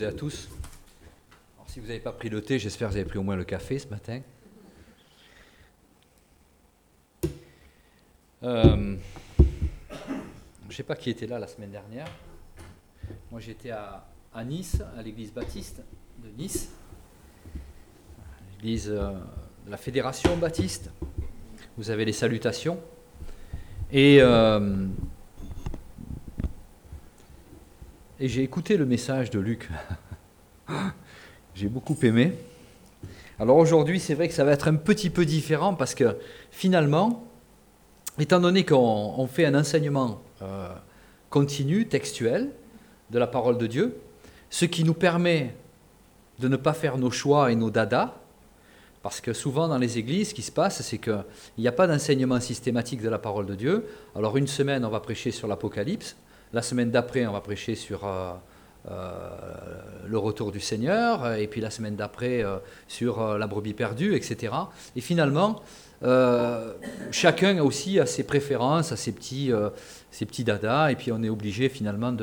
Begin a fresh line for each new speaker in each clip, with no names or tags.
À tous. Alors, si vous n'avez pas pris le thé, j'espère que vous avez pris au moins le café ce matin. Je ne sais pas qui était là la semaine dernière. Moi j'étais à Nice, à l'église baptiste de Nice, l'église de la Fédération baptiste. Vous avez les salutations. Et j'ai écouté le message de Luc. J'ai beaucoup aimé. Alors aujourd'hui, c'est vrai que ça va être un petit peu différent parce que finalement, étant donné qu'on fait un enseignement continu, textuel, de la parole de Dieu, ce qui nous permet de ne pas faire nos choix et nos dadas, parce que souvent dans les églises, ce qui se passe, c'est qu'il n'y a pas d'enseignement systématique de la parole de Dieu. Alors une semaine, on va prêcher sur l'Apocalypse, la semaine d'après, on va prêcher sur le retour du Seigneur, et puis la semaine d'après sur la brebis perdue, etc. Et finalement, chacun aussi a ses préférences, a ses petits dadas, et puis on est obligé finalement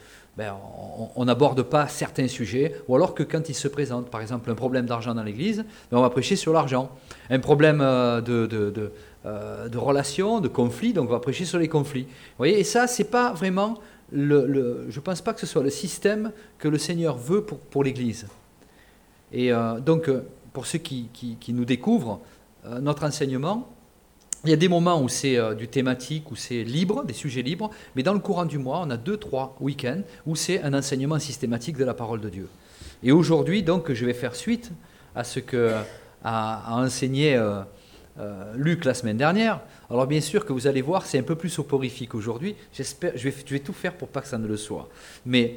on n'aborde pas certains sujets, ou alors que quand il se présente, par exemple, un problème d'argent dans l'église, on va prêcher sur l'argent. Un problème de relations, de conflits, donc on va prêcher sur les conflits. Vous voyez, et ça, c'est pas vraiment je ne pense pas que ce soit le système que le Seigneur veut pour l'Église. Et donc, pour ceux qui nous découvrent, notre enseignement, il y a des moments où c'est du thématique, où c'est libre, des sujets libres, mais dans le courant du mois, on a 2-3 week-ends où c'est un enseignement systématique de la parole de Dieu. Et aujourd'hui, donc, je vais faire suite à ce qu'a enseigné Luc la semaine dernière. Alors bien sûr que vous allez voir, c'est un peu plus soporifique aujourd'hui. J'espère, je vais tout faire pour pas que ça ne le soit. Mais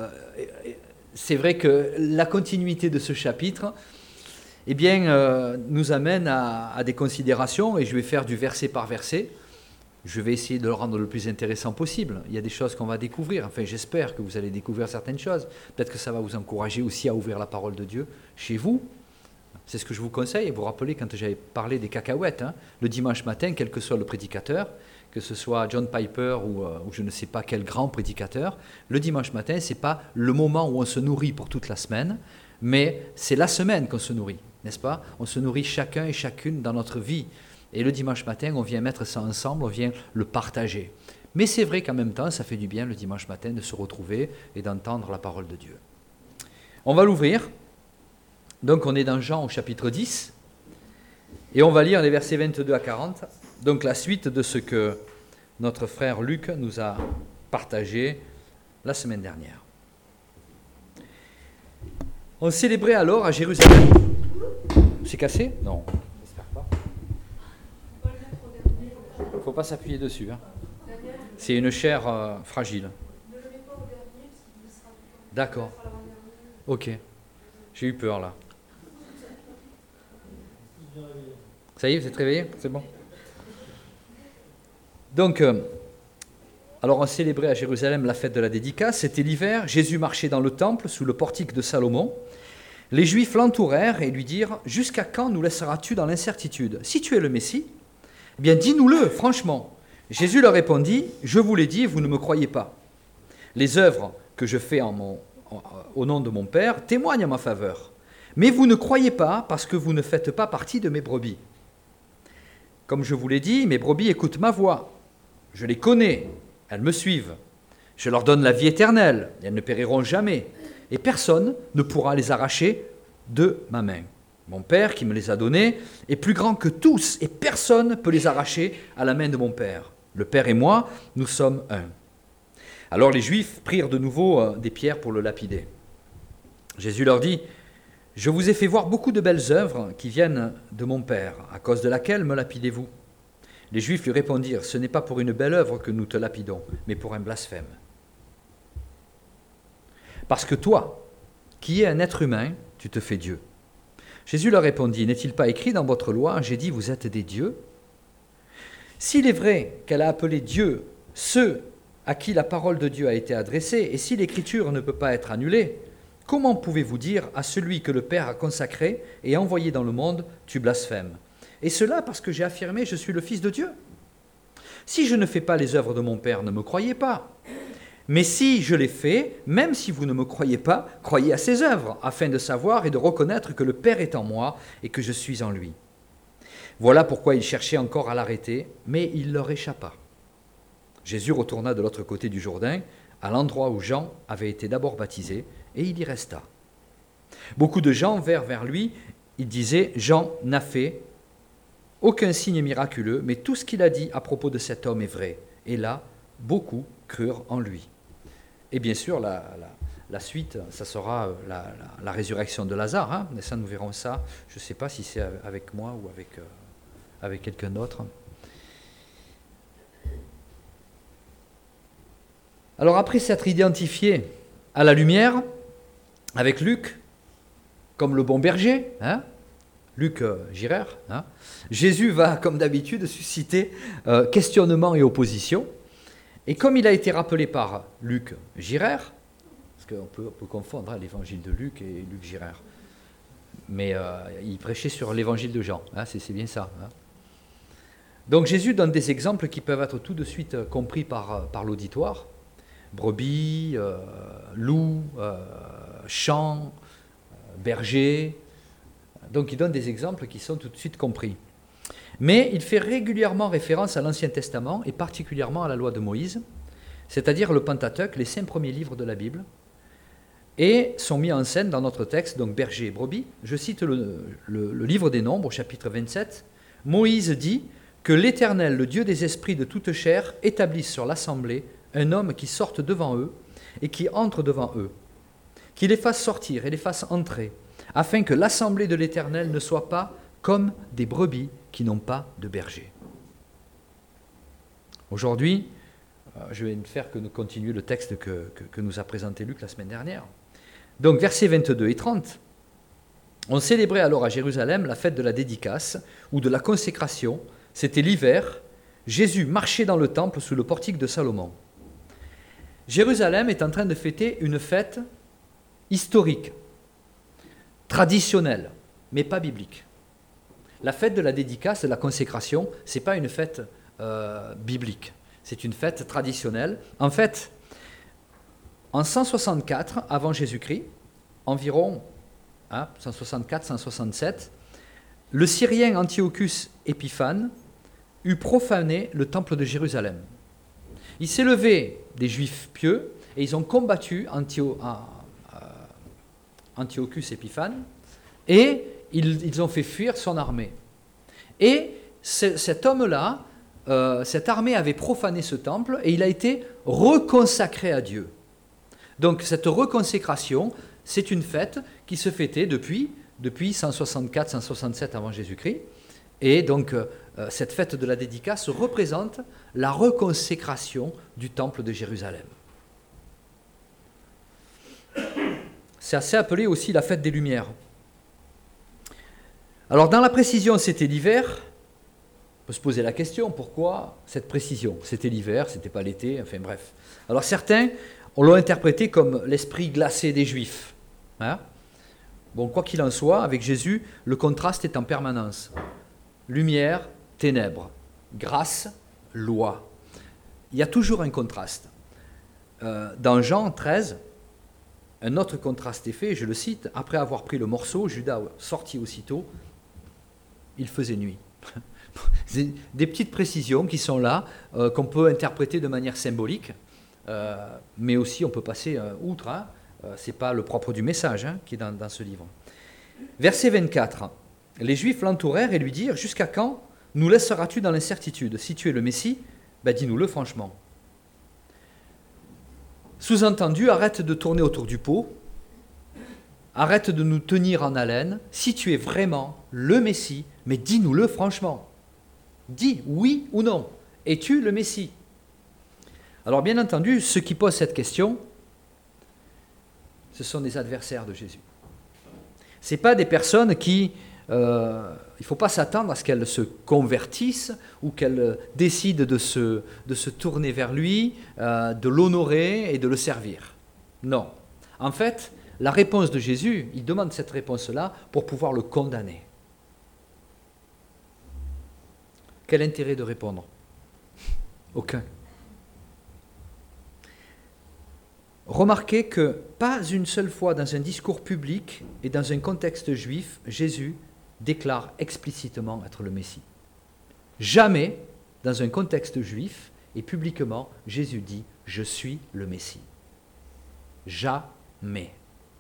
c'est vrai que la continuité de ce chapitre, eh bien, nous amène à des considérations, et je vais faire du verset par verset. Je vais essayer de le rendre le plus intéressant possible. Il y a des choses qu'on va découvrir. Enfin, j'espère que vous allez découvrir certaines choses. Peut-être que ça va vous encourager aussi à ouvrir la parole de Dieu chez vous. C'est ce que je vous conseille. Vous vous rappelez quand j'avais parlé des cacahuètes, le dimanche matin, quel que soit le prédicateur, que ce soit John Piper ou je ne sais pas quel grand prédicateur, le dimanche matin, ce n'est pas le moment où on se nourrit pour toute la semaine, mais c'est la semaine qu'on se nourrit, n'est-ce pas? On se nourrit chacun et chacune dans notre vie. Et le dimanche matin, on vient mettre ça ensemble, on vient le partager. Mais c'est vrai qu'en même temps, ça fait du bien le dimanche matin de se retrouver et d'entendre la parole de Dieu. On va l'ouvrir. Donc on est dans Jean au chapitre 10, et on va lire les versets 22 à 40, donc la suite de ce que notre frère Luc nous a partagé la semaine dernière. On célébrait alors à Jérusalem. C'est cassé? Non, j'espère pas. Il ne faut pas s'appuyer dessus. C'est une chair fragile. D'accord. Ok. J'ai eu peur là. Ça y est, vous êtes réveillés? C'est bon. Donc, alors on célébrait à Jérusalem la fête de la dédicace. C'était l'hiver. Jésus marchait dans le temple sous le portique de Salomon. Les Juifs l'entourèrent et lui dirent « Jusqu'à quand nous laisseras-tu dans l'incertitude? Si tu es le Messie, eh bien dis-nous-le, franchement. » Jésus leur répondit « Je vous l'ai dit, vous ne me croyez pas. Les œuvres que je fais au nom de mon Père témoignent en ma faveur. Mais vous ne croyez pas parce que vous ne faites pas partie de mes brebis. Comme je vous l'ai dit, mes brebis écoutent ma voix. Je les connais, elles me suivent. Je leur donne la vie éternelle, et elles ne périront jamais. Et personne ne pourra les arracher de ma main. Mon Père qui me les a donnés est plus grand que tous, et personne ne peut les arracher à la main de mon Père. Le Père et moi, nous sommes un. » Alors les Juifs prirent de nouveau des pierres pour le lapider. Jésus leur dit « Je vous ai fait voir beaucoup de belles œuvres qui viennent de mon Père, à cause de laquelle me lapidez-vous » Les Juifs lui répondirent « Ce n'est pas pour une belle œuvre que nous te lapidons, mais pour un blasphème. Parce que toi, qui es un être humain, tu te fais Dieu. » Jésus leur répondit « N'est-il pas écrit dans votre loi, j'ai dit, vous êtes des dieux » S'il est vrai qu'elle a appelé Dieu ceux à qui la parole de Dieu a été adressée, et si l'Écriture ne peut pas être annulée, comment pouvez-vous dire à celui que le Père a consacré et envoyé dans le monde, tu blasphèmes? Et cela parce que j'ai affirmé, je suis le Fils de Dieu. Si je ne fais pas les œuvres de mon Père, ne me croyez pas. Mais si je l'ai fait, même si vous ne me croyez pas, croyez à ses œuvres, afin de savoir et de reconnaître que le Père est en moi et que je suis en lui. » Voilà pourquoi ils cherchaient encore à l'arrêter, mais il leur échappa. Jésus retourna de l'autre côté du Jourdain, à l'endroit où Jean avait été d'abord baptisé, et il y resta. Beaucoup de gens vinrent vers lui, ils disaient « Jean n'a fait aucun signe miraculeux, mais tout ce qu'il a dit à propos de cet homme est vrai. » Et là, beaucoup crurent en lui. Et bien sûr, la suite, ça sera la résurrection de Lazare. Hein, mais ça, nous verrons ça. Je ne sais pas si c'est avec moi ou avec quelqu'un d'autre. Alors après s'être identifié à la lumière, avec Luc, comme le bon berger, hein, Luc Girard, hein, Jésus va, comme d'habitude, susciter questionnement et opposition. Et comme il a été rappelé par Luc Girard, parce qu'on peut confondre hein, l'évangile de Luc et Luc Girard, mais il prêchait sur l'évangile de Jean, hein, c'est bien ça. Hein. Donc Jésus donne des exemples qui peuvent être tout de suite compris par l'auditoire. Brebis, loup, champ, berger. Donc il donne des exemples qui sont tout de suite compris. Mais il fait régulièrement référence à l'Ancien Testament et particulièrement à la loi de Moïse, c'est-à-dire le Pentateuque, les 5 premiers livres de la Bible, et sont mis en scène dans notre texte, donc berger et brebis. Je cite le livre des Nombres, au chapitre 27. Moïse dit que l'Éternel, le Dieu des esprits de toute chair, établisse sur l'assemblée un homme qui sorte devant eux et qui entre devant eux, qui les fasse sortir et les fasse entrer, afin que l'assemblée de l'Éternel ne soit pas comme des brebis qui n'ont pas de berger. Aujourd'hui, je vais faire que nous continuions le texte que nous a présenté Luc la semaine dernière. Donc, versets 22 et 30. On célébrait alors à Jérusalem la fête de la dédicace ou de la consécration. C'était l'hiver. Jésus marchait dans le temple sous le portique de Salomon. Jérusalem est en train de fêter une fête historique, traditionnelle, mais pas biblique. La fête de la dédicace, de la consécration, ce n'est pas une fête biblique. C'est une fête traditionnelle. En fait, en 164 avant Jésus-Christ, environ 164-167, le Syrien Antiochus Épiphane eut profané le temple de Jérusalem. Il s'est levé des Juifs pieux et ils ont combattu Antiochus Épiphane et ils ont fait fuir son armée. Et cet homme-là, cette armée avait profané ce temple et il a été reconsacré à Dieu. Donc cette reconsécration, c'est une fête qui se fêtait depuis 164-167 avant Jésus-Christ. Et donc cette fête de la dédicace représente la reconsécration du temple de Jérusalem. C'est assez appelé aussi la fête des Lumières. Alors dans la précision, c'était l'hiver. On peut se poser la question, pourquoi cette précision? C'était l'hiver, c'était pas l'été, enfin bref. Alors certains, on l'a interprété comme l'esprit glacé des Juifs. Hein? Bon, quoi qu'il en soit, avec Jésus, le contraste est en permanence. Lumière, ténèbres, grâce, loi. Il y a toujours un contraste. Dans Jean 13, un autre contraste est fait, je le cite, « Après avoir pris le morceau, Judas sortit aussitôt, il faisait nuit. » Des petites précisions qui sont là, qu'on peut interpréter de manière symbolique, mais aussi on peut passer outre. Hein, ce n'est pas le propre du message hein, qui est dans ce livre. Verset 24. Les Juifs l'entourèrent et lui dirent « Jusqu'à quand nous laisseras-tu dans l'incertitude? Si tu es le Messie, dis-nous-le franchement. » Sous-entendu, arrête de tourner autour du pot, arrête de nous tenir en haleine. Si tu es vraiment le Messie, mais dis-nous-le franchement. Dis oui ou non. Es-tu le Messie? Alors bien entendu, ceux qui posent cette question, ce sont des adversaires de Jésus. Ce n'est pas des personnes qui... il ne faut pas s'attendre à ce qu'elles se convertissent ou qu'elles décident de se tourner vers lui, de l'honorer et de le servir. Non. En fait, la réponse de Jésus, il demande cette réponse-là pour pouvoir le condamner. Quel intérêt de répondre? Aucun. Remarquez que pas une seule fois dans un discours public et dans un contexte juif, Jésus déclare explicitement être le Messie. Jamais, dans un contexte juif et publiquement, Jésus dit « Je suis le Messie ». Jamais.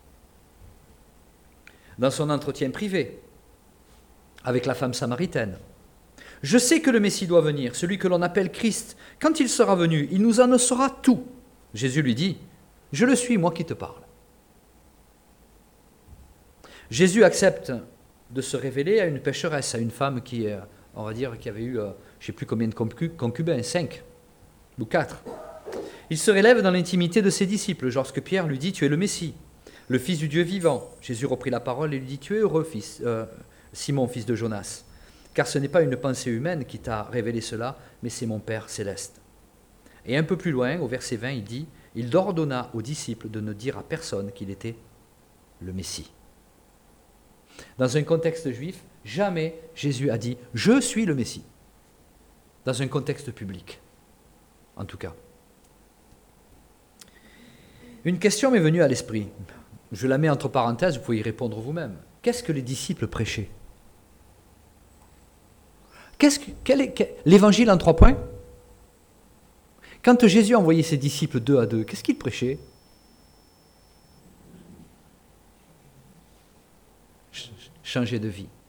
Dans son entretien privé avec la femme samaritaine, « Je sais que le Messie doit venir, celui que l'on appelle Christ. Quand il sera venu, il nous annoncera tout. » Jésus lui dit « Je le suis, moi qui te parle. » Jésus accepte de se révéler à une pécheresse, à une femme qui, on va dire, qui avait eu, je ne sais plus combien de concubins, 5 ou 4. Il se relève dans l'intimité de ses disciples, lorsque Pierre lui dit « Tu es le Messie, le Fils du Dieu vivant. » Jésus reprit la parole et lui dit « Tu es heureux, Simon, fils de Jonas, car ce n'est pas une pensée humaine qui t'a révélé cela, mais c'est mon Père céleste. » Et un peu plus loin, au verset 20, il dit « Il ordonna aux disciples de ne dire à personne qu'il était le Messie. » Dans un contexte juif, jamais Jésus a dit « Je suis le Messie ». Dans un contexte public, en tout cas. Une question m'est venue à l'esprit. Je la mets entre parenthèses, vous pouvez y répondre vous-même. Qu'est-ce que les disciples prêchaient ? L'évangile en 3 points ? Quand Jésus a envoyé ses disciples 2 à 2, qu'est-ce qu'ils prêchaient ? Changer de vie.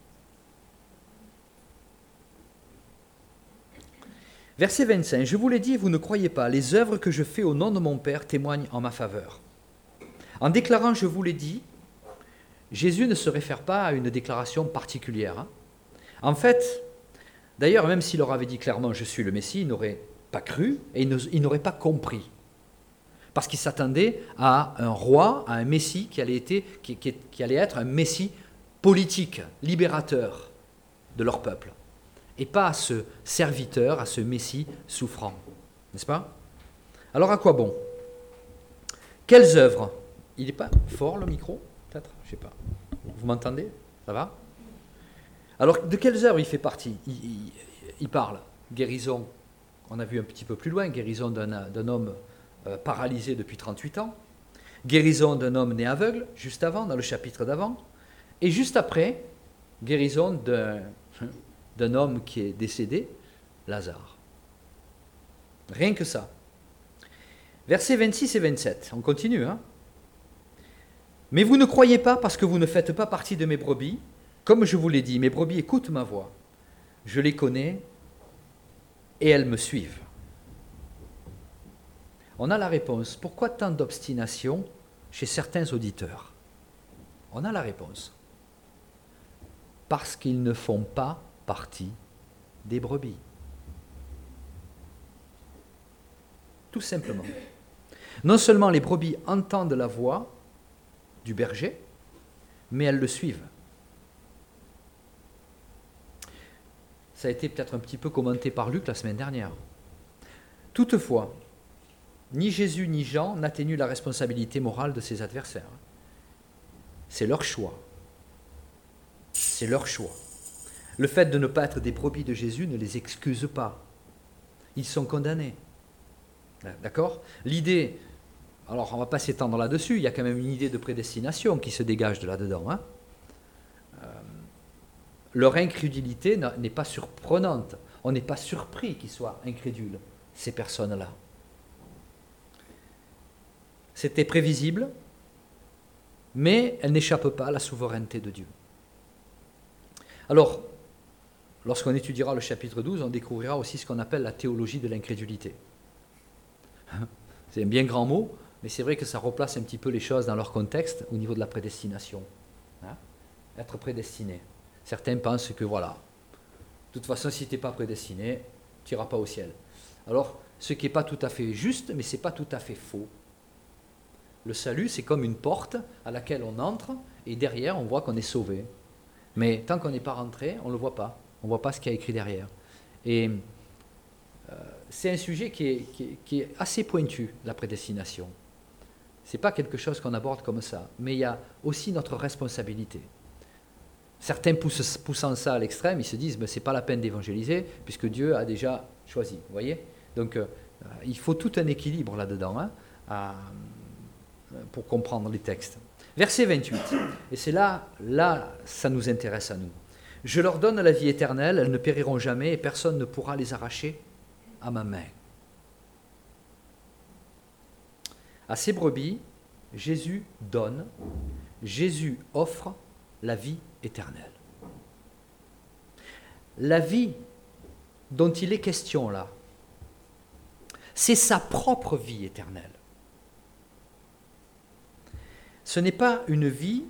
Verset 25, « Je vous l'ai dit, vous ne croyez pas, les œuvres que je fais au nom de mon Père témoignent en ma faveur. » En déclarant « je vous l'ai dit », Jésus ne se réfère pas à une déclaration particulière. En fait, d'ailleurs, même s'il leur avait dit clairement « je suis le Messie », ils n'auraient pas cru et ils n'auraient pas compris. Parce qu'ils s'attendaient à un roi, à un Messie qui allait être un Messie politique, libérateur de leur peuple. Et pas à ce serviteur, à ce Messie souffrant. N'est-ce pas ? Alors à quoi bon ? Quelles œuvres ? Il n'est pas fort le micro ? Peut-être ? Je ne sais pas. Vous m'entendez ? Ça va ? Alors de quelles œuvres il fait partie ? Il parle guérison, on a vu un petit peu plus loin, guérison d'un homme paralysé depuis 38 ans, guérison d'un homme né aveugle, juste avant, dans le chapitre d'avant, et juste après, guérison d'un homme qui est décédé, Lazare. Rien que ça. Versets 26 et 27, on continue. Mais vous ne croyez pas parce que vous ne faites pas partie de mes brebis. Comme je vous l'ai dit, mes brebis écoutent ma voix. Je les connais et elles me suivent. On a la réponse. Pourquoi tant d'obstination chez certains auditeurs ? On a la réponse. Parce qu'ils ne font pas partie des brebis. Tout simplement. Non seulement les brebis entendent la voix du berger, mais elles le suivent. Ça a été peut-être un petit peu commenté par Luc la semaine dernière. Toutefois, ni Jésus ni Jean n'atténuent la responsabilité morale de ses adversaires. C'est leur choix. C'est leur choix. Le fait de ne pas être des brebis de Jésus ne les excuse pas. Ils sont condamnés. D'accord ? L'idée, alors on ne va pas s'étendre là-dessus, il y a quand même une idée de prédestination qui se dégage de là-dedans. Leur incrédulité n'est pas surprenante. On n'est pas surpris qu'ils soient incrédules, ces personnes-là. C'était prévisible, mais elles n'échappent pas à la souveraineté de Dieu. Alors, lorsqu'on étudiera le chapitre 12, on découvrira aussi ce qu'on appelle la théologie de l'incrédulité. C'est un bien grand mot, mais c'est vrai que ça replace un petit peu les choses dans leur contexte au niveau de la prédestination. Être prédestiné. Certains pensent que voilà, de toute façon, si tu n'es pas prédestiné, tu n'iras pas au ciel. Alors, ce qui n'est pas tout à fait juste, mais ce n'est pas tout à fait faux. Le salut, c'est comme une porte à laquelle on entre, et derrière, on voit qu'on est sauvé. Mais tant qu'on n'est pas rentré, on ne le voit pas. On ne voit pas ce qu'il y a écrit derrière. Et c'est un sujet qui est assez pointu, la prédestination. Ce n'est pas quelque chose qu'on aborde comme ça, mais il y a aussi notre responsabilité. Certains poussant ça à l'extrême, ils se disent ce n'est pas la peine d'évangéliser, puisque Dieu a déjà choisi. Vous voyez ? Donc, il faut tout un équilibre là-dedans. pour comprendre les textes. Verset 28, et c'est là, ça nous intéresse à nous. Je leur donne la vie éternelle, elles ne périront jamais et personne ne pourra les arracher à ma main. À ces brebis, Jésus donne, Jésus offre la vie éternelle. La vie dont il est question là, c'est sa propre vie éternelle. Ce n'est pas une vie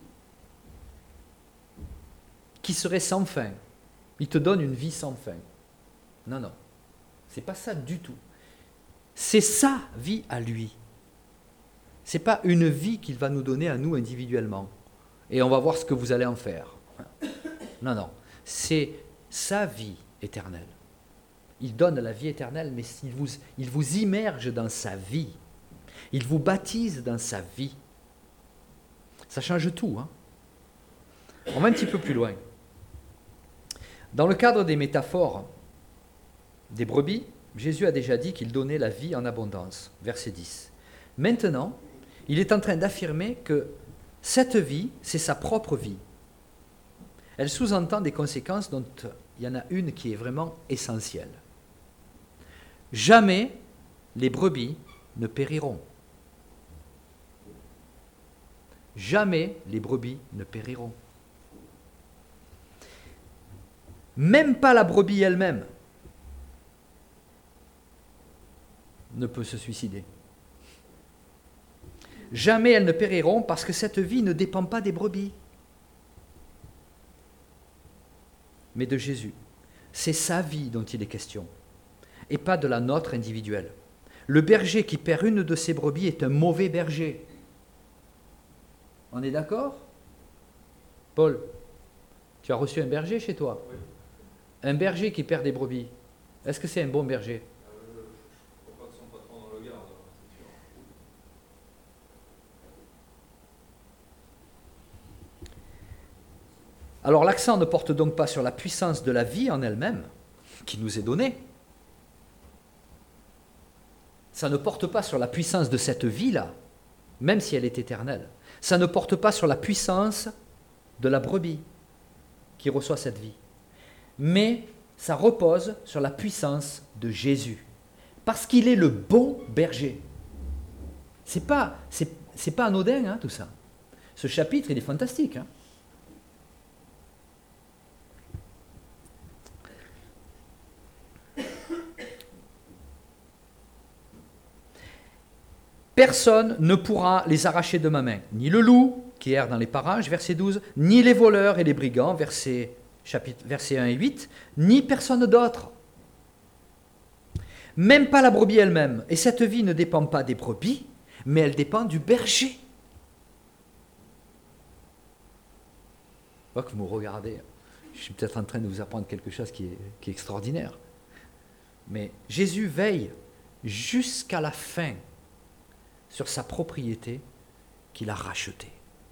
qui serait sans fin. Il te donne une vie sans fin. Non, non. Ce n'est pas ça du tout. C'est sa vie à lui. Ce n'est pas une vie qu'il va nous donner à nous individuellement. Et on va voir ce que vous allez en faire. Non, non. C'est sa vie éternelle. Il donne la vie éternelle, mais il vous immerge dans sa vie. Il vous baptise dans sa vie. Ça change tout. Hein. On va un petit peu plus loin. Dans le cadre des métaphores des brebis, Jésus a déjà dit qu'il donnait la vie en abondance. Verset 10. Maintenant, il est en train d'affirmer que cette vie, c'est sa propre vie. Elle sous-entend des conséquences dont il y en a une qui est vraiment essentielle. Jamais les brebis ne périront. Jamais les brebis ne périront. Même pas la brebis elle-même ne peut se suicider. Jamais elles ne périront parce que cette vie ne dépend pas des brebis, mais de Jésus. C'est sa vie dont il est question, et pas de la nôtre individuelle. Le berger qui perd une de ses brebis est un mauvais berger. On est d'accord? Paul, tu as reçu un berger chez toi? Oui. Un berger qui perd des brebis, est-ce que c'est un bon berger?
Je ne crois pas que son patron dans le garde, c'est sûr.
Alors l'accent ne porte donc pas sur la puissance de la vie en elle-même, qui nous est donnée. Ça ne porte pas sur la puissance de cette vie-là, même si elle est éternelle. Ça ne porte pas sur la puissance de la brebis qui reçoit cette vie. Mais ça repose sur la puissance de Jésus. Parce qu'il est le bon berger. C'est pas anodin, hein, tout ça. Ce chapitre, il est fantastique. Hein. Personne ne pourra les arracher de ma main, ni le loup qui erre dans les parages, verset 12, ni les voleurs et les brigands, versets 1 et 8, ni personne d'autre. Même pas la brebis elle-même. Et cette vie ne dépend pas des brebis, mais elle dépend du berger. Je vois que vous me regardez. Je suis peut-être en train de vous apprendre quelque chose qui est extraordinaire. Mais Jésus veille jusqu'à la fin sur sa propriété qu'il a rachetée.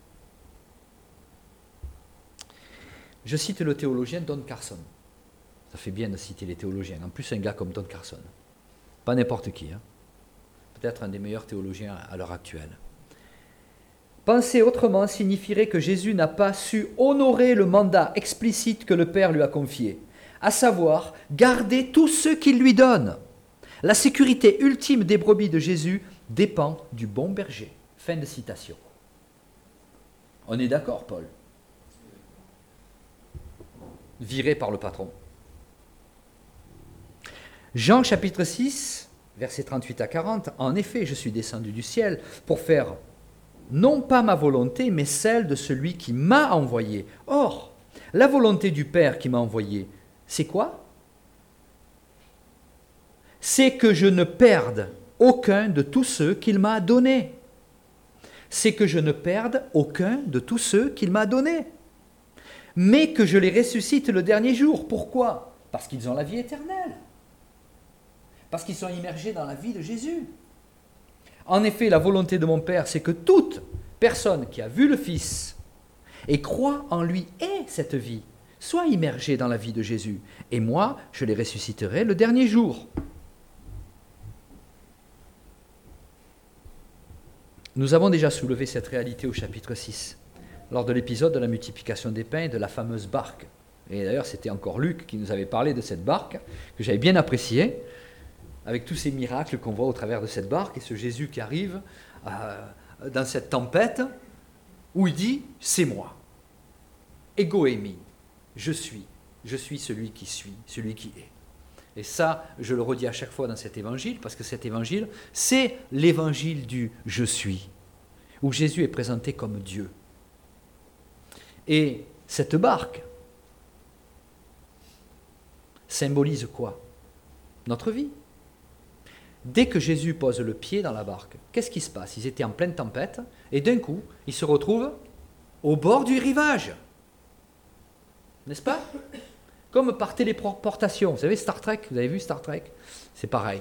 Je cite le théologien Don Carson. Ça fait bien de citer les théologiens. En plus, un gars comme Don Carson. Pas n'importe qui. Hein. Peut-être un des meilleurs théologiens à l'heure actuelle. Penser autrement signifierait que Jésus n'a pas su honorer le mandat explicite que le Père lui a confié, à savoir garder tout ce qu'il lui donne. La sécurité ultime des brebis de Jésus dépend du bon berger. Fin de citation. On est d'accord, Paul? Viré par le patron. Jean chapitre 6, versets 38 à 40. En effet, je suis descendu du ciel pour faire non pas ma volonté, mais celle de celui qui m'a envoyé. Or, la volonté du Père qui m'a envoyé, c'est quoi? C'est que je ne perde aucun de tous ceux qu'il m'a donnés. C'est que je ne perde aucun de tous ceux qu'il m'a donnés. Mais que je les ressuscite le dernier jour. Pourquoi? Parce qu'ils ont la vie éternelle. Parce qu'ils sont immergés dans la vie de Jésus. En effet, la volonté de mon Père, c'est que toute personne qui a vu le Fils et croit en lui ait cette vie, soit immergée dans la vie de Jésus. Et moi, je les ressusciterai le dernier jour. Nous avons déjà soulevé cette réalité au chapitre 6, lors de l'épisode de la multiplication des pains et de la fameuse barque. Et d'ailleurs, c'était encore Luc qui nous avait parlé de cette barque, que j'avais bien appréciée, avec tous ces miracles qu'on voit au travers de cette barque, et ce Jésus qui arrive dans cette tempête, où il dit « c'est moi ». Ego eimi, je suis celui qui suis, celui qui est. Et ça, je le redis à chaque fois dans cet évangile, parce que cet évangile, c'est l'évangile du « je suis », où Jésus est présenté comme Dieu. Et cette barque symbolise quoi? Notre vie. Dès que Jésus pose le pied dans la barque, qu'est-ce qui se passe? Ils étaient en pleine tempête, et d'un coup, ils se retrouvent au bord du rivage. N'est-ce pas? Comme par téléportation. Vous savez Star Trek? Vous avez vu Star Trek? C'est pareil.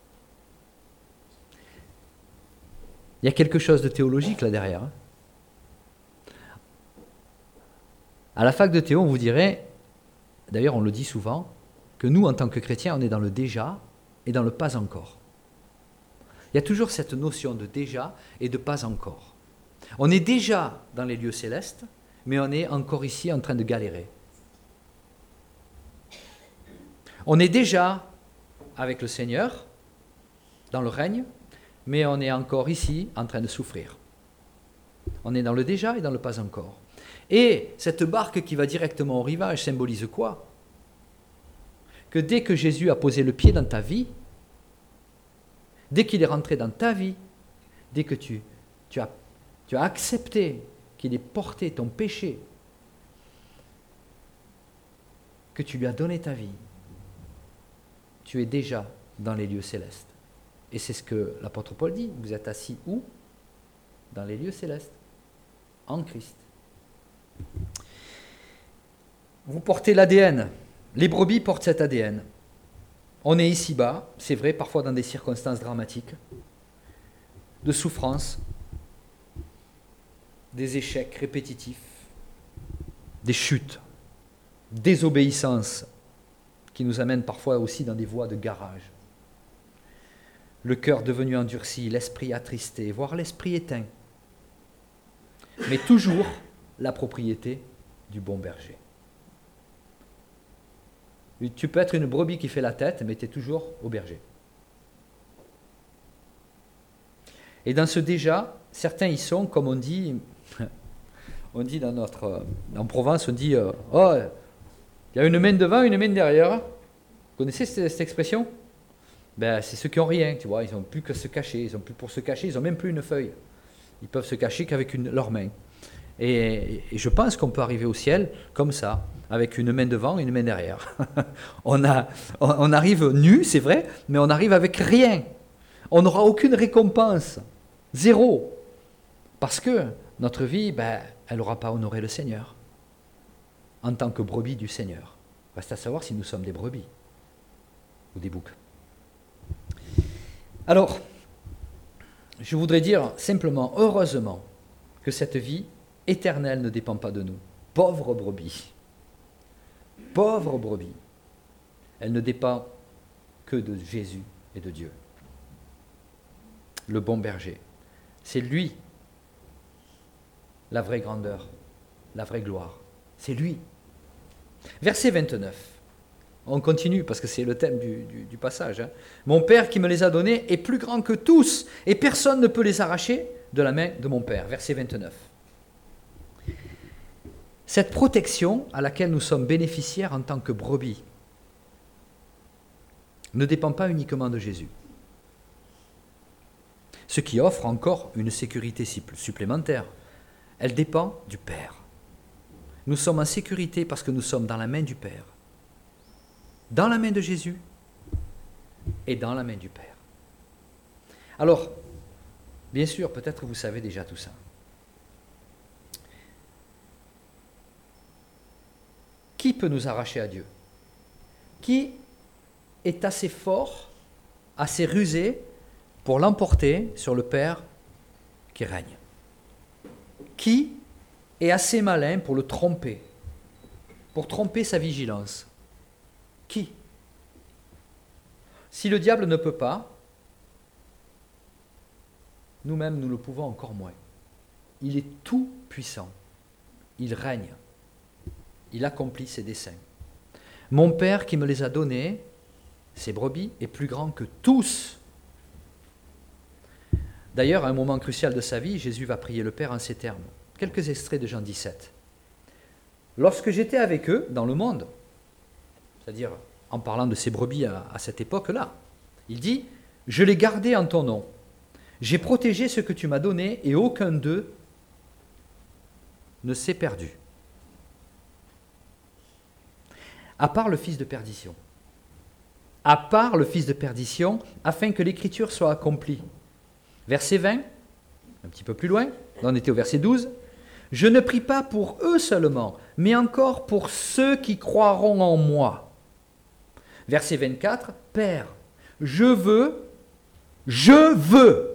Il y a quelque chose de théologique là derrière. À la fac de théo, on vous dirait, d'ailleurs on le dit souvent, que nous, en tant que chrétiens, on est dans le déjà et dans le pas encore. Il y a toujours cette notion de déjà et de pas encore. On est déjà dans les lieux célestes, mais on est encore ici en train de galérer. On est déjà avec le Seigneur, dans le règne, mais on est encore ici en train de souffrir. On est dans le déjà et dans le pas encore. Et cette barque qui va directement au rivage symbolise quoi? Que dès que Jésus a posé le pied dans ta vie, dès qu'il est rentré dans ta vie, dès que tu as accepté qu'il ait porté ton péché, que tu lui as donné ta vie, tu es déjà dans les lieux célestes. Et c'est ce que l'apôtre Paul dit, vous êtes assis où? Dans les lieux célestes, en Christ. Vous portez l'ADN, les brebis portent cet ADN. On est ici-bas, c'est vrai, parfois dans des circonstances dramatiques, de souffrance, des échecs répétitifs, des chutes, désobéissance, qui nous amène parfois aussi dans des voies de garage. Le cœur devenu endurci, l'esprit attristé, voire l'esprit éteint. Mais toujours la propriété du bon berger. Tu peux être une brebis qui fait la tête, mais tu es toujours au berger. Et dans ce déjà, certains y sont, comme on dit en Provence, on dit oh, il y a une main devant, une main derrière. Vous connaissez cette expression? Ben, c'est ceux qui n'ont rien, tu vois, ils n'ont plus que se cacher, ils n'ont plus pour se cacher, ils n'ont même plus une feuille. Ils peuvent se cacher qu'avec leur main. Et je pense qu'on peut arriver au ciel comme ça, avec une main devant et une main derrière. on arrive nu, c'est vrai, mais on arrive avec rien. On n'aura aucune récompense, zéro. Parce que notre vie, elle n'aura pas honoré le Seigneur, en tant que brebis du Seigneur. Reste à savoir si nous sommes des brebis ou des boucs. Alors, je voudrais dire simplement, heureusement, que cette vie éternelle ne dépend pas de nous. Pauvre brebis. Pauvre brebis. Elle ne dépend que de Jésus et de Dieu. Le bon berger. C'est lui la vraie grandeur, la vraie gloire. C'est lui. Verset 29. On continue parce que c'est le thème du passage. Mon Père qui me les a donnés est plus grand que tous et personne ne peut les arracher de la main de mon Père. Verset 29. Cette protection à laquelle nous sommes bénéficiaires en tant que brebis ne dépend pas uniquement de Jésus. Ce qui offre encore une sécurité supplémentaire. Elle dépend du Père. Nous sommes en sécurité parce que nous sommes dans la main du Père. Dans la main de Jésus et dans la main du Père. Alors, bien sûr, peut-être vous savez déjà tout ça. Qui peut nous arracher à Dieu? Qui est assez fort, assez rusé pour l'emporter sur le Père qui règne? Qui est assez malin pour le tromper, pour tromper sa vigilance? Qui? Si le diable ne peut pas, nous-mêmes, nous le pouvons encore moins. Il est tout puissant. Il règne. Il accomplit ses desseins. Mon Père qui me les a donnés, ces brebis, est plus grand que tous. D'ailleurs, à un moment crucial de sa vie, Jésus va prier le Père en ces termes. Quelques extraits de Jean 17. Lorsque j'étais avec eux dans le monde, c'est-à-dire en parlant de ces brebis à cette époque-là, il dit « Je les gardais en ton nom. J'ai protégé ce que tu m'as donné et aucun d'eux ne s'est perdu. » À part le fils de perdition. À part le fils de perdition, afin que l'écriture soit accomplie. Verset 20, un petit peu plus loin, on était au verset 12. « Je ne prie pas pour eux seulement, mais encore pour ceux qui croiront en moi. » Verset 24, « Père, je veux, je veux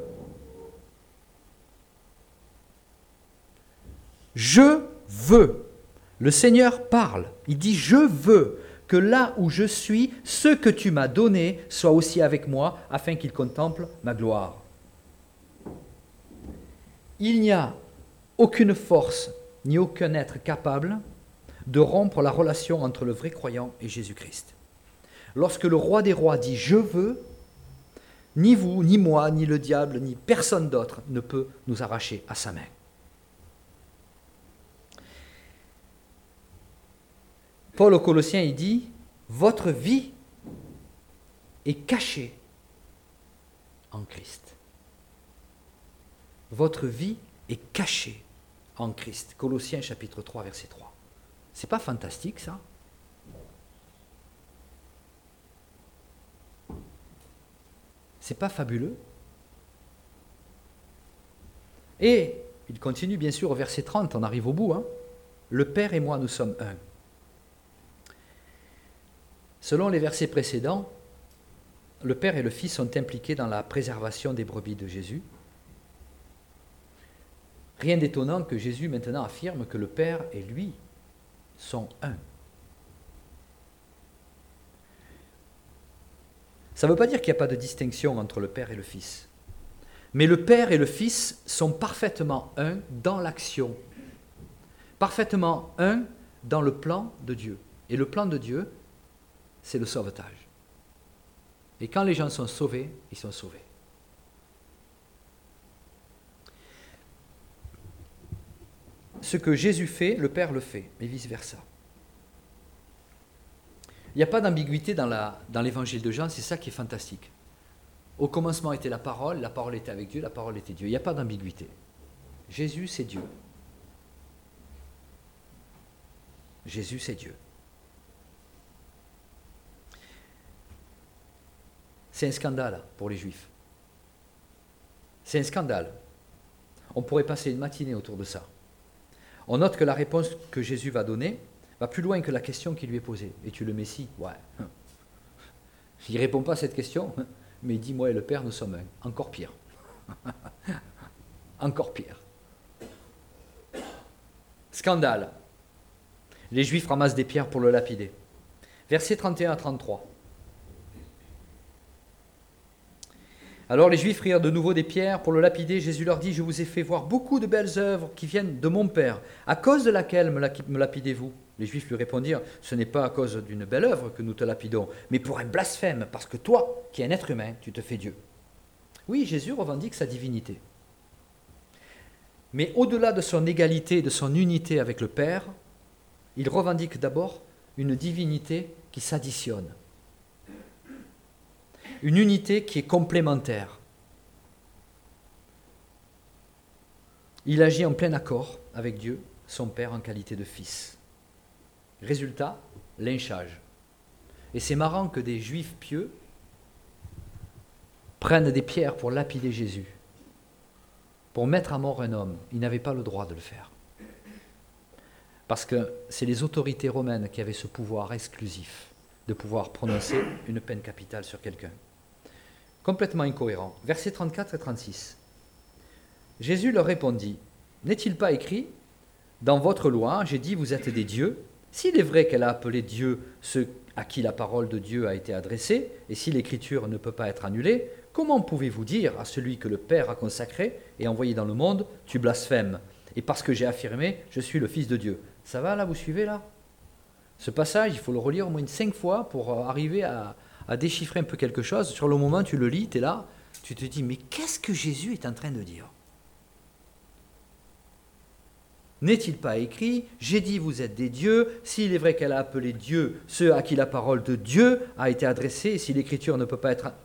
Le Seigneur parle, il dit « Je veux que là où je suis, ce que tu m'as donné soit aussi avec moi, afin qu'ils contemplent ma gloire. » Il n'y a aucune force ni aucun être capable de rompre la relation entre le vrai croyant et Jésus-Christ. Lorsque le roi des rois dit « Je veux », ni vous, ni moi, ni le diable, ni personne d'autre ne peut nous arracher à sa main. Paul aux Colossiens, il dit « Votre vie est cachée en Christ. » Votre vie est cachée en Christ. Colossiens chapitre 3, verset 3. C'est pas fantastique ça? C'est pas fabuleux? Et il continue bien sûr au verset 30, on arrive au bout. Hein. Le Père et moi, nous sommes un. Selon les versets précédents, le Père et le Fils sont impliqués dans la préservation des brebis de Jésus. Rien d'étonnant que Jésus maintenant affirme que le Père et lui sont un. Ça ne veut pas dire qu'il n'y a pas de distinction entre le Père et le Fils. Mais le Père et le Fils sont parfaitement un dans l'action, parfaitement un dans le plan de Dieu. Et le plan de Dieu, c'est le sauvetage. Et quand les gens sont sauvés, ils sont sauvés. Ce que Jésus fait, le Père le fait, et vice-versa. Il n'y a pas d'ambiguïté dans l'évangile de Jean, c'est ça qui est fantastique. Au commencement était la parole était avec Dieu, la parole était Dieu. Il n'y a pas d'ambiguïté. Jésus, c'est Dieu. Jésus, c'est Dieu. C'est un scandale pour les Juifs. C'est un scandale. On pourrait passer une matinée autour de ça. On note que la réponse que Jésus va donner va plus loin que la question qui lui est posée. Es-tu le Messie? Ouais. Il ne répond pas à cette question, mais il dit, moi et le Père, nous sommes un. Encore pire. Encore pire. Scandale. Les Juifs ramassent des pierres pour le lapider. Versets 31 à 33. Alors les Juifs rirent de nouveau des pierres pour le lapider. Jésus leur dit, je vous ai fait voir beaucoup de belles œuvres qui viennent de mon Père. À cause de laquelle me lapidez-vous? Les Juifs lui répondirent, ce n'est pas à cause d'une belle œuvre que nous te lapidons, mais pour un blasphème, parce que toi, qui es un être humain, tu te fais Dieu. Oui, Jésus revendique sa divinité. Mais au-delà de son égalité, de son unité avec le Père, il revendique d'abord une divinité qui s'additionne. Une unité qui est complémentaire. Il agit en plein accord avec Dieu, son Père, en qualité de Fils. Résultat, lynchage. Et c'est marrant que des Juifs pieux prennent des pierres pour lapider Jésus, pour mettre à mort un homme. Ils n'avaient pas le droit de le faire. Parce que c'est les autorités romaines qui avaient ce pouvoir exclusif de pouvoir prononcer une peine capitale sur quelqu'un. Complètement incohérent. Versets 34 et 36. Jésus leur répondit, « N'est-il pas écrit, dans votre loi, j'ai dit, vous êtes des dieux. S'il est vrai qu'elle a appelé Dieu ceux à qui la parole de Dieu a été adressée, et si l'Écriture ne peut pas être annulée, comment pouvez-vous dire à celui que le Père a consacré et envoyé dans le monde, tu blasphèmes, et parce que j'ai affirmé, je suis le Fils de Dieu. Ça va là, vous suivez là? Ce passage, il faut le relire au moins 5 fois pour arriver à déchiffrer un peu quelque chose. Sur le moment, tu le lis, tu es là, tu te dis, mais qu'est-ce que Jésus est en train de dire? N'est-il pas écrit, j'ai dit vous êtes des dieux, s'il est vrai qu'elle a appelé Dieu ceux à qui la parole de Dieu a été adressée, et si l'écriture ne peut pas être...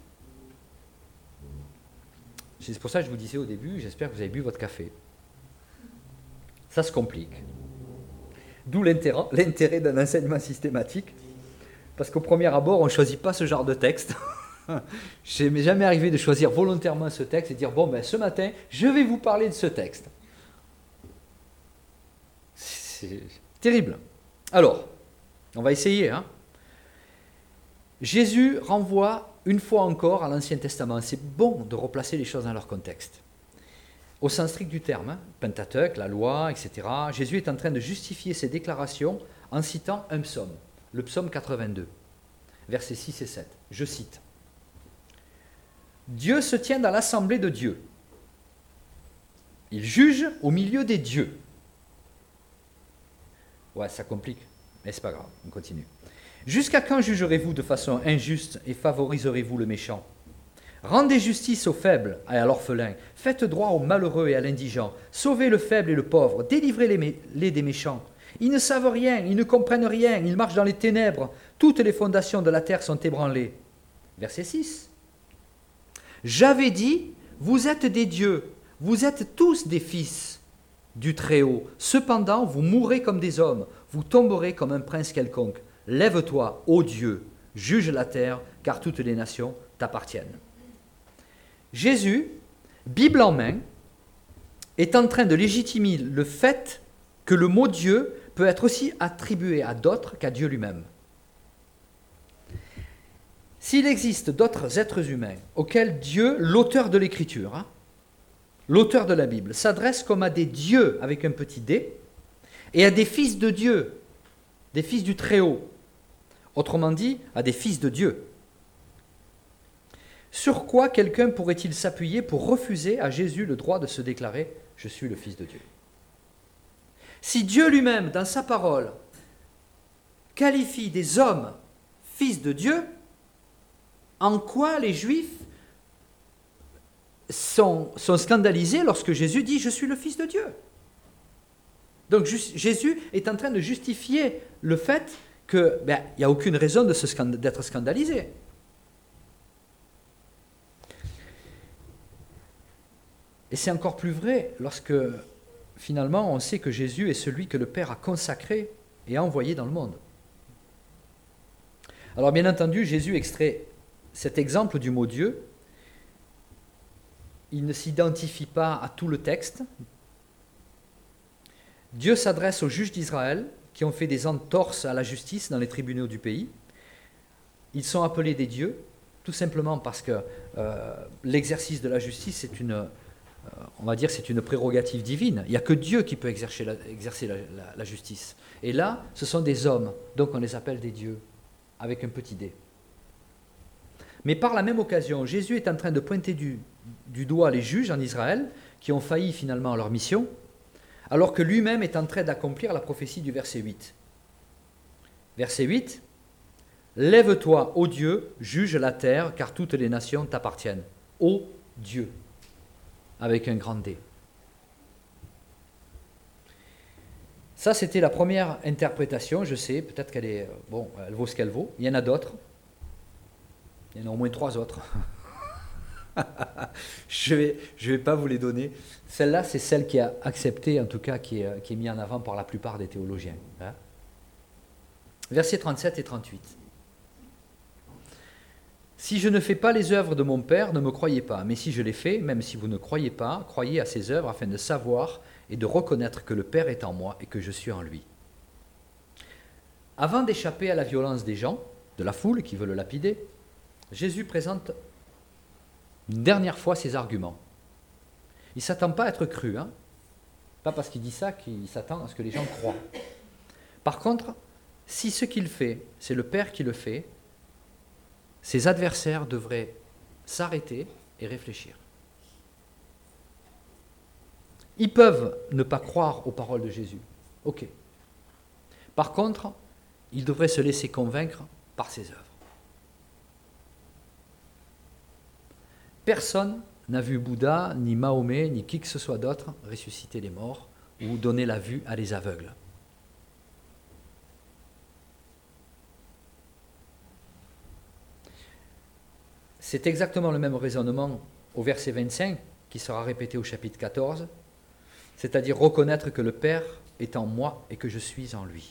C'est pour ça que je vous disais au début, j'espère que vous avez bu votre café. Ça se complique. D'où l'intérêt d'un enseignement systématique, parce qu'au premier abord, on ne choisit pas ce genre de texte. Je ne m'est jamais arrivé de choisir volontairement ce texte et de dire, bon, ben, ce matin, je vais vous parler de ce texte. C'est terrible. Alors, on va essayer. Jésus renvoie une fois encore à l'Ancien Testament. C'est bon de replacer les choses dans leur contexte. Au sens strict du terme, Pentateuque, la loi, etc., Jésus est en train de justifier ses déclarations en citant un psaume, le psaume 82, versets 6 et 7. Je cite. « Dieu se tient dans l'assemblée de Dieu. Il juge au milieu des dieux. » Ouais, ça complique, mais c'est pas grave, on continue. « Jusqu'à quand jugerez-vous de façon injuste et favoriserez-vous le méchant ? Rendez justice aux faibles et à l'orphelin, faites droit aux malheureux et à l'indigent, sauvez le faible et le pauvre, délivrez-les des méchants. Ils ne savent rien, ils ne comprennent rien, ils marchent dans les ténèbres, toutes les fondations de la terre sont ébranlées. » Verset 6. « J'avais dit, vous êtes des dieux, vous êtes tous des fils du Très-Haut. Cependant, vous mourrez comme des hommes, vous tomberez comme un prince quelconque. Lève-toi, ô Dieu, juge la terre, car toutes les nations t'appartiennent. » Jésus, Bible en main, est en train de légitimer le fait que le mot Dieu peut être aussi attribué à d'autres qu'à Dieu lui-même. S'il existe d'autres êtres humains auxquels Dieu, l'auteur de l'Écriture, l'auteur de la Bible, s'adresse comme à des dieux avec un petit d, et à des fils de Dieu, des fils du Très-Haut, autrement dit, à des fils de Dieu, sur quoi quelqu'un pourrait-il s'appuyer pour refuser à Jésus le droit de se déclarer « Je suis le Fils de Dieu » ? Si Dieu lui-même, dans sa parole, qualifie des hommes fils de Dieu, en quoi les Juifs sont scandalisés lorsque Jésus dit « Je suis le Fils de Dieu » ? Donc Jésus est en train de justifier le fait qu'il n'y a aucune raison d'être scandalisé. Et c'est encore plus vrai lorsque, finalement, on sait que Jésus est celui que le Père a consacré et envoyé dans le monde. Alors, bien entendu, Jésus extrait cet exemple du mot Dieu. Il ne s'identifie pas à tout le texte. Dieu s'adresse aux juges d'Israël qui ont fait des entorses à la justice dans les tribunaux du pays. Ils sont appelés des dieux, tout simplement parce que l'exercice de la justice, c'est une prérogative divine. Il n'y a que Dieu qui peut exercer la justice. Et là, ce sont des hommes, donc on les appelle des dieux, avec un petit d. Mais par la même occasion, Jésus est en train de pointer du doigt les juges en Israël, qui ont failli finalement à leur mission, alors que lui-même est en train d'accomplir la prophétie du verset 8. Verset 8, « Lève-toi, ô Dieu, juge la terre, car toutes les nations t'appartiennent. Ô Dieu » avec un grand D. Ça, c'était la première interprétation, je sais, peut-être qu'elle est... Bon, elle vaut ce qu'elle vaut. Il y en a d'autres. Il y en a au moins 3 autres. Je vais pas vous les donner. Celle-là, c'est celle qui est acceptée, en tout cas, qui est mise en avant par la plupart des théologiens. Versets 37 et 38. « Si je ne fais pas les œuvres de mon Père, ne me croyez pas. Mais si je les fais, même si vous ne croyez pas, croyez à ces œuvres afin de savoir et de reconnaître que le Père est en moi et que je suis en lui. » Avant d'échapper à la violence des gens, de la foule qui veut le lapider, Jésus présente une dernière fois ses arguments. Il ne s'attend pas à être cru. Pas parce qu'il dit ça qu'il s'attend à ce que les gens croient. Par contre, si ce qu'il fait, c'est le Père qui le fait, ses adversaires devraient s'arrêter et réfléchir. Ils peuvent ne pas croire aux paroles de Jésus. Ok. Par contre, ils devraient se laisser convaincre par ses œuvres. Personne n'a vu Bouddha, ni Mahomet, ni qui que ce soit d'autre ressusciter les morts ou donner la vue à des aveugles. C'est exactement le même raisonnement au verset 25 qui sera répété au chapitre 14, c'est-à-dire reconnaître que le Père est en moi et que je suis en lui.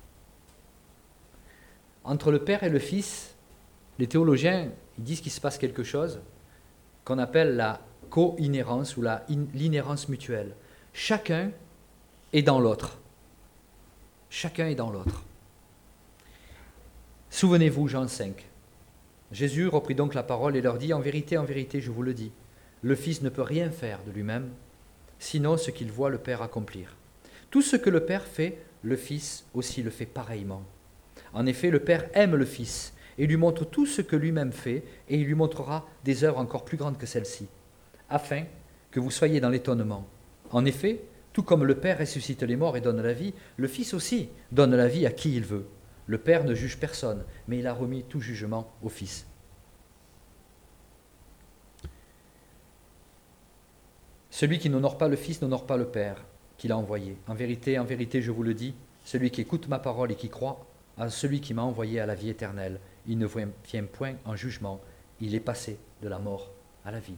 Entre le Père et le Fils, les théologiens ils disent qu'il se passe quelque chose qu'on appelle la co-inhérence ou l'inhérence mutuelle. Chacun est dans l'autre. Chacun est dans l'autre. Souvenez-vous, Jean 5. Jésus reprit donc la parole et leur dit, en vérité, je vous le dis, le Fils ne peut rien faire de lui-même, sinon ce qu'il voit le Père accomplir. Tout ce que le Père fait, le Fils aussi le fait pareillement. En effet, le Père aime le Fils et lui montre tout ce que lui-même fait, et il lui montrera des œuvres encore plus grandes que celles-ci, afin que vous soyez dans l'étonnement. En effet, tout comme le Père ressuscite les morts et donne la vie, le Fils aussi donne la vie à qui il veut. Le Père ne juge personne, mais il a remis tout jugement au Fils. Celui qui n'honore pas le Fils n'honore pas le Père qui l'a envoyé. En vérité, je vous le dis, celui qui écoute ma parole et qui croit à celui qui m'a envoyé à la vie éternelle, il ne vient point en jugement, il est passé de la mort à la vie.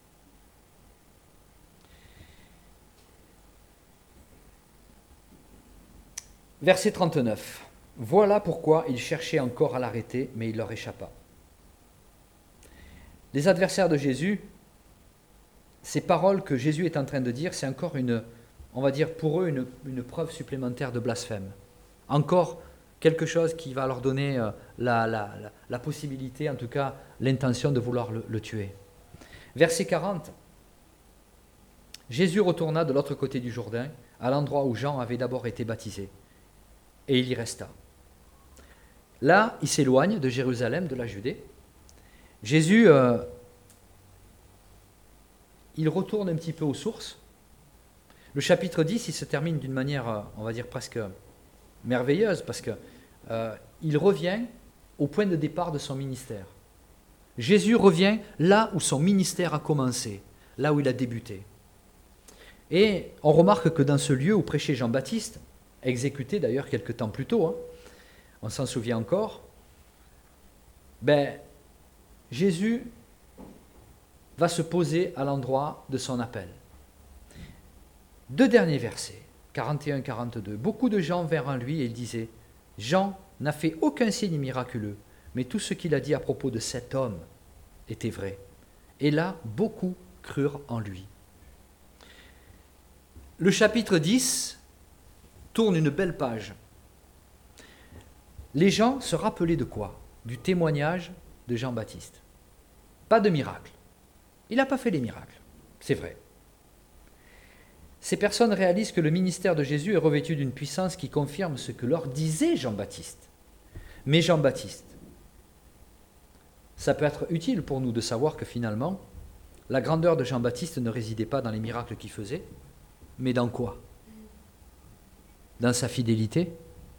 Verset 39. Voilà pourquoi ils cherchaient encore à l'arrêter, mais il leur échappa. Les adversaires de Jésus, ces paroles que Jésus est en train de dire, c'est encore on va dire pour eux, une preuve supplémentaire de blasphème. Encore quelque chose qui va leur donner la possibilité, en tout cas l'intention de vouloir le tuer. Verset 40. Jésus retourna de l'autre côté du Jourdain, à l'endroit où Jean avait d'abord été baptisé, et il y resta. Là, il s'éloigne de Jérusalem, de la Judée. Jésus, il retourne un petit peu aux sources. Le chapitre 10, il se termine d'une manière, on va dire, presque merveilleuse, parce qu'il revient au point de départ de son ministère. Jésus revient là où son ministère a commencé, là où il a débuté. Et on remarque que dans ce lieu où prêchait Jean-Baptiste, exécuté d'ailleurs quelque temps plus tôt, on s'en souvient encore, Jésus va se poser à l'endroit de son appel. 2 derniers versets, 41-42. Beaucoup de gens vinrent à lui et ils disaient, Jean n'a fait aucun signe miraculeux, mais tout ce qu'il a dit à propos de cet homme était vrai. Et là, beaucoup crurent en lui. Le chapitre 10 tourne une belle page. Les gens se rappelaient de quoi? Du témoignage de Jean-Baptiste. Pas de miracle. Il n'a pas fait les miracles, c'est vrai. Ces personnes réalisent que le ministère de Jésus est revêtu d'une puissance qui confirme ce que leur disait Jean-Baptiste. Mais Jean-Baptiste, ça peut être utile pour nous de savoir que finalement, la grandeur de Jean-Baptiste ne résidait pas dans les miracles qu'il faisait, mais dans quoi? Dans sa fidélité.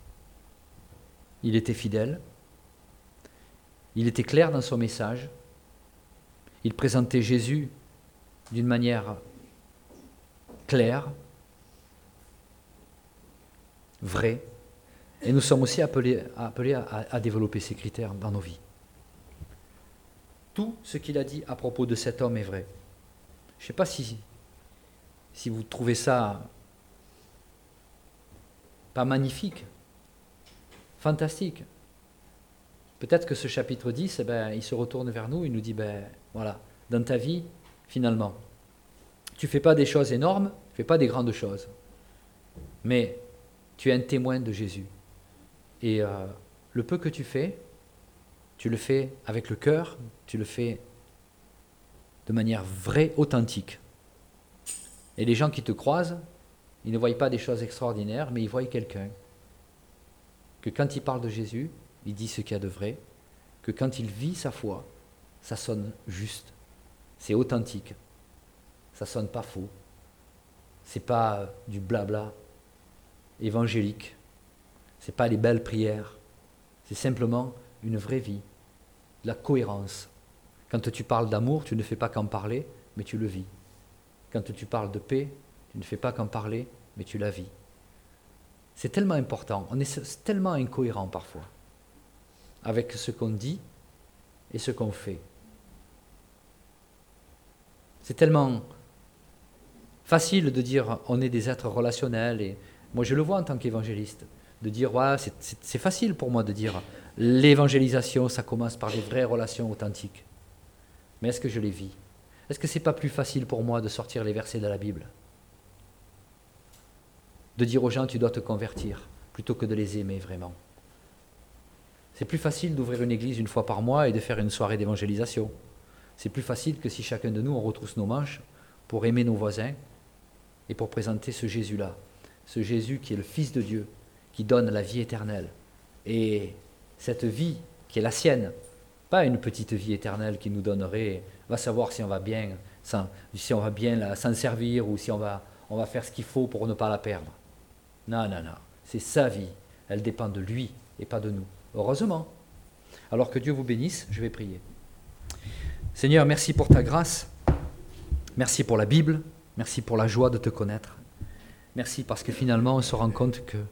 Il était fidèle. Il était clair dans son message. Il présentait Jésus d'une manière claire, vraie. Et nous sommes aussi appelés à développer ces critères dans nos vies. Tout ce qu'il a dit à propos de cet homme est vrai. Je ne sais pas si vous trouvez ça pas magnifique, fantastique. Peut-être que ce chapitre 10, il se retourne vers nous, il nous dit, voilà, dans ta vie, finalement, tu ne fais pas des choses énormes, tu ne fais pas des grandes choses, mais tu es un témoin de Jésus. Et le peu que tu le fais avec le cœur, tu le fais de manière vraie, authentique. Et les gens qui te croisent, ils ne voient pas des choses extraordinaires, mais ils voient quelqu'un que quand il parle de Jésus, il dit ce qu'il y a de vrai, que quand il vit sa foi, ça sonne juste, c'est authentique, ça sonne pas faux, c'est pas du blabla évangélique, c'est pas les belles prières, c'est simplement une vraie vie, de la cohérence. Quand tu parles d'amour, tu ne fais pas qu'en parler, mais tu le vis. Quand tu parles de paix, tu ne fais pas qu'en parler, mais tu la vis. C'est tellement important, on est tellement incohérent parfois avec ce qu'on dit et ce qu'on fait. C'est tellement facile de dire on est des êtres relationnels, et moi je le vois en tant qu'évangéliste, de dire voilà, c'est facile pour moi de dire l'évangélisation ça commence par des vraies relations authentiques. Mais est-ce que je les vis? Est-ce que c'est pas plus facile pour moi de sortir les versets de la Bible? De dire aux gens tu dois te convertir plutôt que de les aimer vraiment. C'est plus facile d'ouvrir une église une fois par mois et de faire une soirée d'évangélisation. C'est plus facile que si chacun de nous on retrousse nos manches pour aimer nos voisins et pour présenter ce Jésus-là, ce Jésus qui est le Fils de Dieu, qui donne la vie éternelle. Et cette vie qui est la sienne, pas une petite vie éternelle qui nous donnerait, va savoir si on va bien s'en servir ou si on va faire ce qu'il faut pour ne pas la perdre. Non, non, non, c'est sa vie, elle dépend de lui et pas de nous. Heureusement. Alors que Dieu vous bénisse, je vais prier. Seigneur, merci pour ta grâce, merci pour la Bible, merci pour la joie de te connaître. Merci parce que finalement on se rend compte que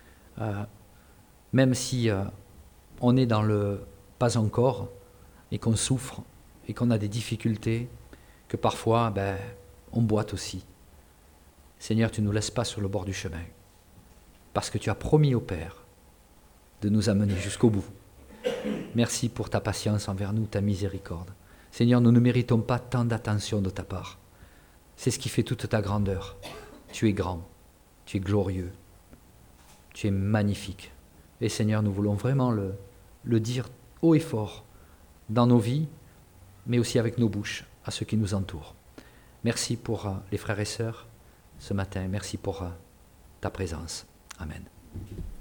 même si on est dans le pas encore et qu'on souffre et qu'on a des difficultés, que parfois on boite aussi. Seigneur, tu ne nous laisses pas sur le bord du chemin parce que tu as promis au Père de nous amener jusqu'au bout. Merci pour ta patience envers nous, ta miséricorde. Seigneur, nous ne méritons pas tant d'attention de ta part. C'est ce qui fait toute ta grandeur. Tu es grand, tu es glorieux, tu es magnifique. Et Seigneur, nous voulons vraiment le dire haut et fort dans nos vies, mais aussi avec nos bouches à ceux qui nous entourent. Merci pour les frères et sœurs ce matin. Merci pour ta présence. Amen.